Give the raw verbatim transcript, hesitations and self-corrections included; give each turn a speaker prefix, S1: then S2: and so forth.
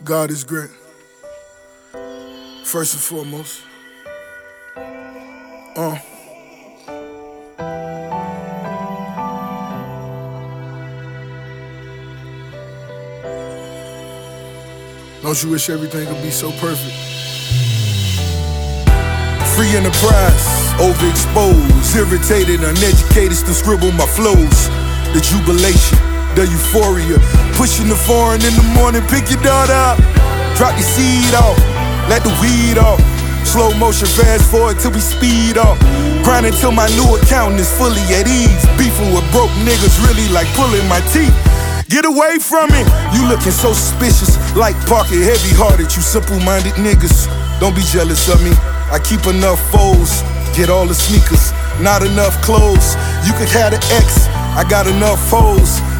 S1: God is great. First and foremost. Uh. Don't you wish everything could be so perfect? Free enterprise, overexposed, irritated, uneducated, still scribble my flows. The jubilation, the euphoria, pushing the foreign in the morning, pick your daughter up, drop your seed off, let the weed off. Slow motion, fast forward till we speed up. Grinding till my new accountant is fully at ease. Beefing with broke niggas really like pulling my teeth. Get away from it, you looking so suspicious. Like Parker, heavy-hearted, you simple-minded niggas. Don't be jealous of me, I keep enough foes. Get all the sneakers, not enough clothes. You could have an ex, I got enough hoes.